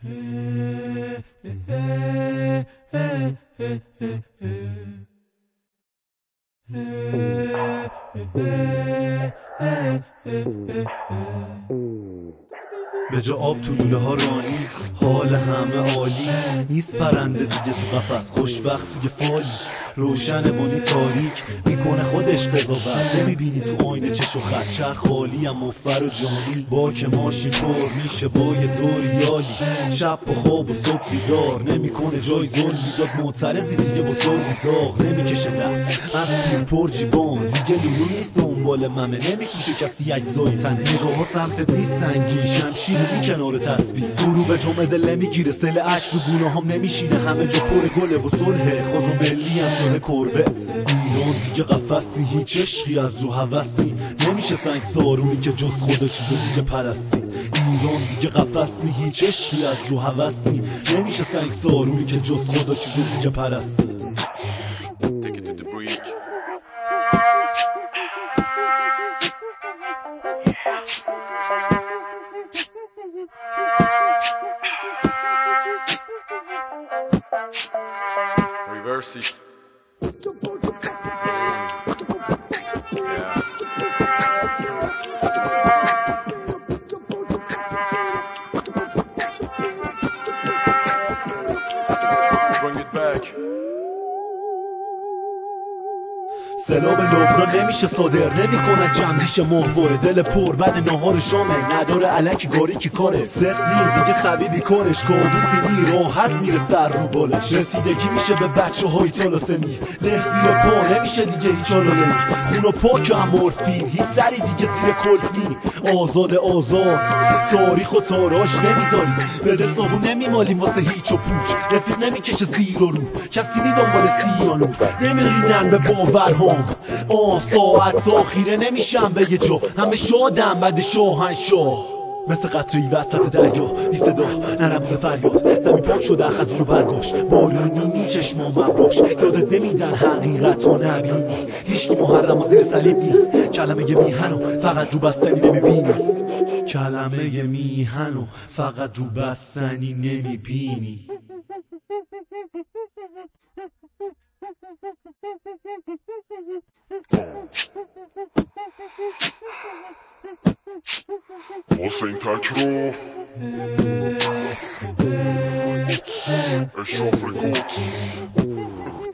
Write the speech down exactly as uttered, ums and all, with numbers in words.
به جا آب تو لوله ها رانی، حال همه عالی نیست. پرنده دیگه تو قفس، خوشبخت توی فالی. روشن بونی تاریک میکنه خودش قضاوت، نمیبینی تو آینه چش و خط. شهر خالی هم مفر و جانی، با که ماشین پر میشه با یه دوریالی. شب با خواب و صبح بیدار نمیکنه جای ظلم میداد. معترضی دیگه با سرگی داغ نمیکشه نه از پیر پر جیبان. دیگه لولو نیست دنبال ممه، نمیکشه کسی اجزای تنه. نگاه ها سمتت نیست سنگین، شمشیر بی کنار تسبیح. غروب به جمعه دل نمیگیره، سل عشق رو گونه هم نمیشینه. همه جا پر گله و صلح، خود رو ملی هم شده کربت. ایران دیگه قفصی، هیچ عشقی از رو هوسی. نمیشه سنگ سارونی که جز خدا چیز دیگه پرستی. ایران دیگه قفصی، هیچ عشقی از رو هوسی. نمیشه سنگ سارونی که جز خدا چیز دیگه پرستی. Reverse it. Bring it back. سلام لبنان نمیشه صادر، نمیکنن جمعیش مهواره. دل پر بعد نهار شامه، نداره علکی گاری کی کاره. سقلی دیگه طبیبی کارش، کابوسی نی راحت میره سر رو بالش. رسیدگی میشه به بچه های تالاسمی، له زیر پا نمیشه دیگه هیچ آلالک. خون و پاک هم مورفین، هیچ سری دیگه زیر کلفین. آزاد آزاد تاریخ و تاراش نمیذاری، به دل صابون نمیمالیم واسه هیچ و پوچ. رفیق نمیکشه زیر و رو، کسی نی دنبال سیانو. نمیرینن به باورها آه ساعت آخیره نمیشم به یه جا. همه شادم بعد شاهنشاه، مثل قطره‌ای وسط دریا بی صدا ننبوده فریاد. زمین پاک شده خزون و برگاش، بارونی نی چشمام مبراش. یادت نمیدن حقیقت و نبینی، هیچکی محرم و زیر صلیب نی. کلمه میهنو فقط رو بستنی نمیبینی، کلمه میهنو فقط رو بستنی نمیبینی. حسین تکرو اشراف گوت